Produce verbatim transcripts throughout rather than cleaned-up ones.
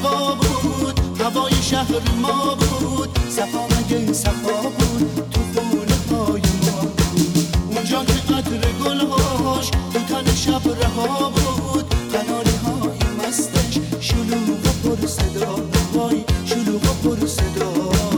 هوا بود، هوای شهر ما بود. صفا مگه صفا بود، تو خونه های ما بود. اونجا که عطر گلهاش تو تن شب رها بود. قناری های مستش شلوغ و پر صدا، وای شلوغ و پر صدا.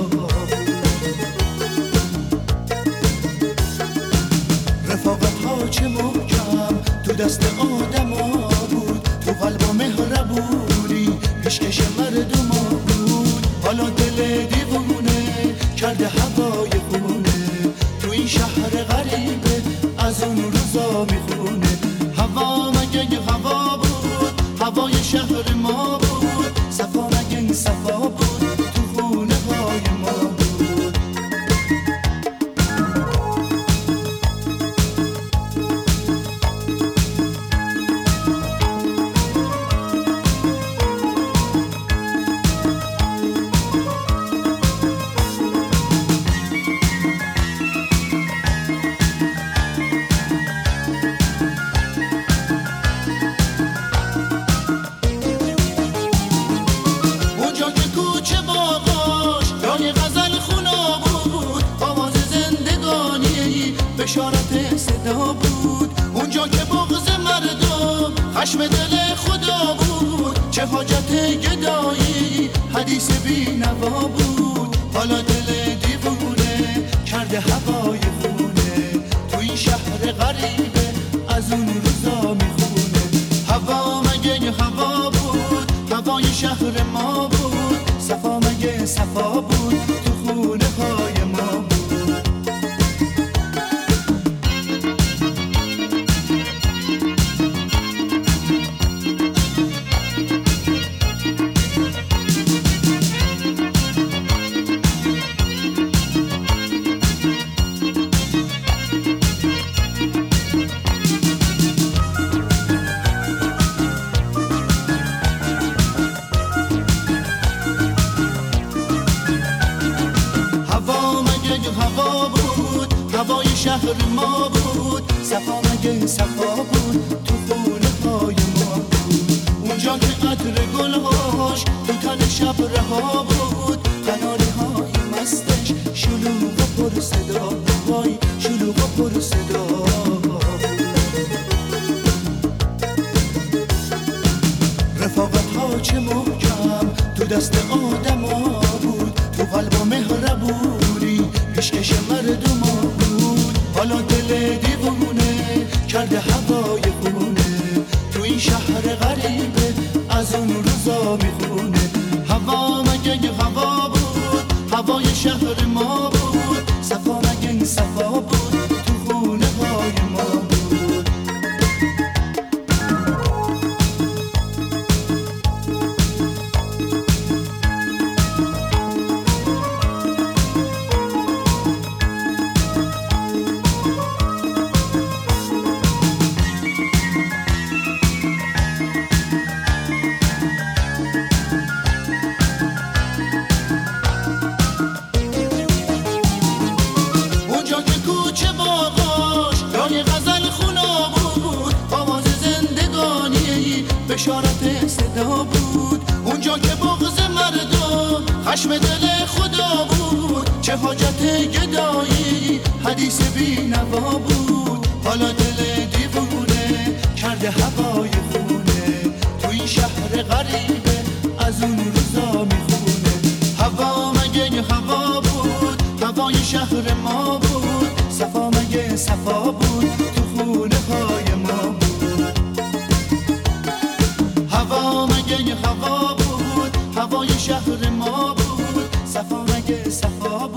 رفاقت ها چه محکم تو دست آدم ها بود. تو قلب و مهربونی پیشکش مردم ها بود. حالا دل دیوونه کرده هوای خونه. تو این شهر غریبه از اون روزا میخونه. هوا مگه هوا بود، هوای شهر ما بود. صفا مگه صفا بود، تو خونه های ما بود. بشارت صدا بود. اونجا که بغض مردم خشم دل خدا بود. چه حاجت گدایی حدیث بی نوا بود. حالا دل دیوونه کرده هوای خونه. تو این شهر غریبه از اون روزا میخونه. هوا مگه هوا بود، هوای شهر ما بود. صفا مگه صفا بود، تو خونه های ما بود. هوا بود، هوای شهر ما بود. صفا مگه صفا بود، تو خونه های ما بود. اونجا که عطر گلهاش تو تن شب رها بود. قناری های مستش شلوغ و پر صدا، وای شلوغ و پر صدا. رفاقت ها چه محکم تو دست آدم ها بود. تو قلب و مهربونی پیشکش مردم ها بود. حالا دل دیوونه کرده هوای خونه. تو این شهر غریبه از اون روزا میخونه. هوا مگه هوا بود، هوای شهر ما بود. صفا مگه صفا بود، تو خونه های ما بود. بشارت صدا بود. اونجا که بغض مردم خشم دل خدا بود. چه حاجت گدایی حدیث بی نوا بود. حالا دل دیوونه کرده هوای خونه. تو این شهر غریبه از اون روزا میخونه. هوا مگه هوا بود، هوای شهر ما بود. صفا مگه صفا بود، تو خونه های ما بود. هوا مگه هوا بود، هوای شهر ما بود. صفا مگه صفا بود.